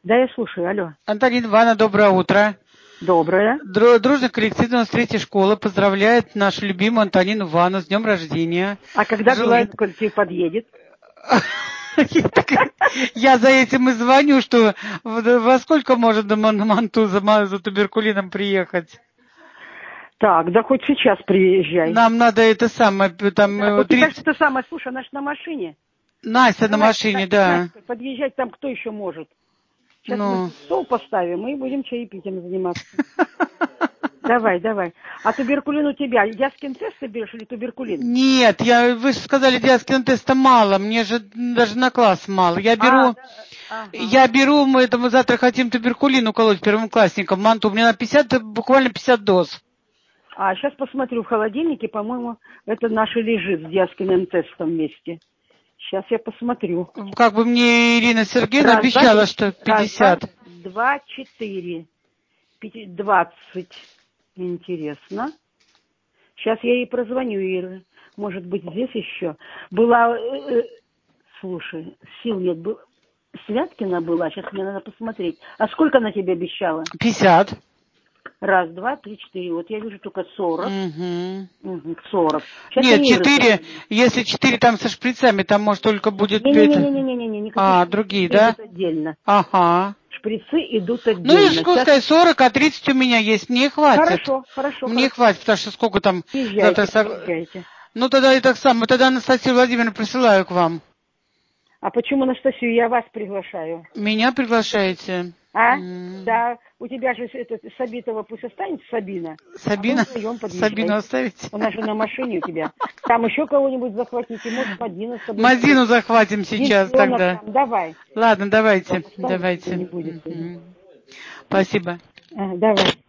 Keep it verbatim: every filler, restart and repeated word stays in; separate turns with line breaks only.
Да, я слушаю, алло.
Антонина Ивановна, доброе утро.
Доброе.
Дру- Дружный коллектив девяносто третьей школы поздравляет нашу любимую Антонину Ивановну с днем рождения.
А когда
Желает...
дружный коллектив подъедет?
Я за этим и звоню, что во сколько может до Манту за туберкулином приехать?
Так, да хоть сейчас приезжай.
Нам надо это самое, там...
Да, у тебя же это самое, слушай, она же на машине.
Настя на
Давай,
машине,
на,
да.
Настя, подъезжать там кто еще может? Сейчас
Ну...
мы стол поставим и будем чаепитием заниматься. Давай, давай. А туберкулин у тебя, Яскин тест ты берешь или туберкулин?
Нет, я, вы же сказали, Яскин теста мало, мне же даже на класс мало. Я беру,
А, да, ага.
я беру, мы, это, мы завтра хотим туберкулин уколоть первоклассникам, манту, у меня на пятьдесят, буквально пятьдесят доз.
А сейчас посмотрю в холодильнике, по-моему, это наше лежит с Яскиным тестом вместе. Сейчас я посмотрю.
Как бы мне Ирина Сергеевна
Раз,
обещала,
два,
что
Раз,
пятьдесят.
два, два, четыре. Двадцать. Интересно. Сейчас я ей прозвоню, Ира. Может быть, здесь еще. Была... Э, э, слушай, сил нет. Был... Святкина была. Сейчас мне надо посмотреть. А сколько она тебе обещала?
пятьдесят.
Раз, два, три, четыре. Вот я вижу только сорок.
Угу.
Угу, сорок. Сейчас
Нет, четыре, если четыре там со шприцами, там может только будет...
Не-не-не-не-не-не.
А, другие, да?
Отдельно.
Ага.
Шприцы идут отдельно.
Ну, и что сказать, сорок, а тридцать у меня есть. Мне хватит.
Хорошо, хорошо.
Мне
хорошо.
хватит, потому что сколько там...
Езжайте,
завтра...
езжайте.
Ну, тогда и так само. Тогда Анастасию Владимировну присылаю к вам.
А почему, Анастасию, я вас приглашаю?
Меня приглашаете?
А?
Mm.
Да. У тебя же это, Сабитова пусть останется, Сабина.
Сабина?
А вы
Сабину оставите?
У нас же на машине у тебя. Там еще кого-нибудь захватите, может, Мадину с собой.
Мадину захватим сейчас
Девчонок
тогда.
Там. Давай.
Ладно, давайте.
Останется,
Давайте.
не будет.
Mm-hmm. Спасибо.
А, давай.